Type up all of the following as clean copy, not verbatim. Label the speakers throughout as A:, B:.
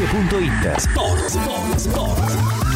A: Notizie.it. Sport.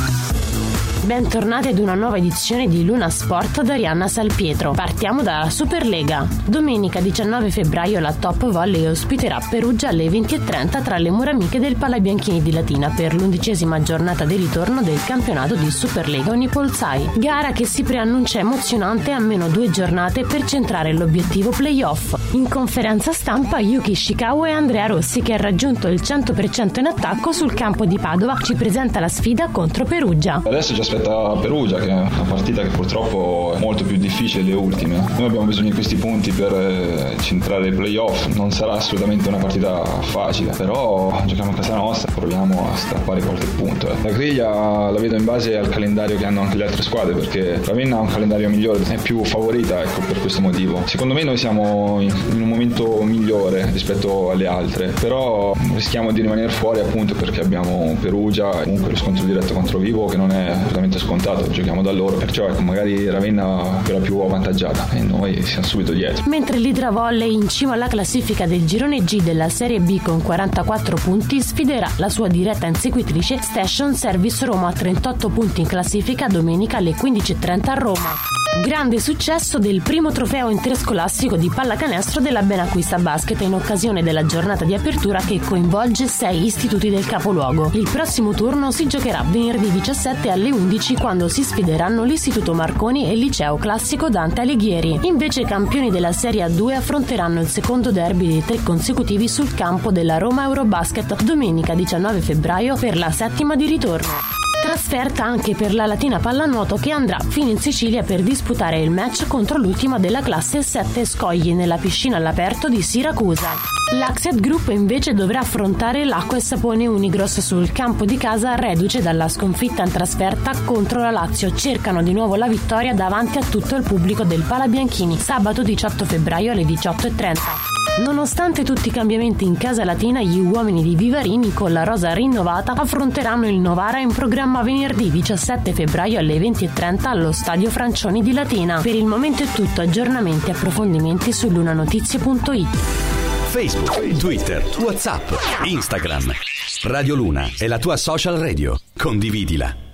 B: Bentornati ad una nuova edizione di Luna Sport da Arianna Salpietro. Partiamo dalla Superlega. Domenica 19 febbraio la Top Volley ospiterà Perugia alle 20:30 tra le mura amiche del Palabianchini di Latina per l'11ª giornata di ritorno del campionato di Superlega Unipolsai. Gara che si preannuncia emozionante a meno 2 giornate per centrare l'obiettivo playoff. In conferenza stampa Yuki Ishikawa e Andrea Rossi, che ha raggiunto il 100% in attacco sul campo di Padova, ci presenta la sfida contro Perugia.
C: Adesso ci aspetta Perugia, che è una partita che purtroppo è molto più difficile delle ultime. Noi abbiamo bisogno di questi punti per centrare i playoff. Non sarà assolutamente una partita facile, però giochiamo a casa nostra, proviamo a strappare qualche punto. La griglia la vedo in base al calendario che hanno anche le altre squadre, perché Ravenna ha un calendario migliore, è più favorita, ecco, per questo motivo. Secondo me noi siamo in un momento migliore rispetto alle altre, però rischiamo di rimanere fuori appunto perché abbiamo Perugia e comunque lo scontro diretto contro Vivo, che non è assolutamente scontato, giochiamo da loro, perciò ecco, magari Ravenna è quella più avvantaggiata e noi siamo subito dietro.
B: Mentre l'Idra Volley, in cima alla classifica del girone G della Serie B con 44 punti, sfiderà la sua diretta inseguitrice Station Service Roma a 38 punti in classifica domenica alle 15:30 a Roma. Grande successo del primo trofeo interscolastico di pallacanestro della Benacquista Basket in occasione della giornata di apertura che coinvolge 6 istituti del capoluogo. Il prossimo turno si giocherà venerdì 17 alle 11 quando si sfideranno l'Istituto Marconi e il Liceo Classico Dante Alighieri. Invece i campioni della Serie A2 affronteranno il secondo derby dei 3 consecutivi sul campo della Roma Eurobasket domenica 19 febbraio per la 7ª di ritorno. Trasferta anche per la Latina Pallanuoto, che andrà fino in Sicilia per disputare il match contro l'ultima della classe 7 Scogli nella piscina all'aperto di Siracusa. L'Axiat Group invece dovrà affrontare l'Acqua e Sapone Unigros sul campo di casa, reduce dalla sconfitta in trasferta contro la Lazio. Cercano di nuovo la vittoria davanti a tutto il pubblico del Palabianchini sabato 18 febbraio alle 18:30. Nonostante tutti i cambiamenti in casa latina, gli uomini di Vivarini, con la rosa rinnovata, affronteranno il Novara in programma venerdì 17 febbraio alle 20:30 allo Stadio Francioni di Latina. Per il momento è tutto, aggiornamenti e approfondimenti su lunanotizie.it.
A: Facebook, Twitter, WhatsApp, Instagram. Radio Luna è la tua social radio. Condividila.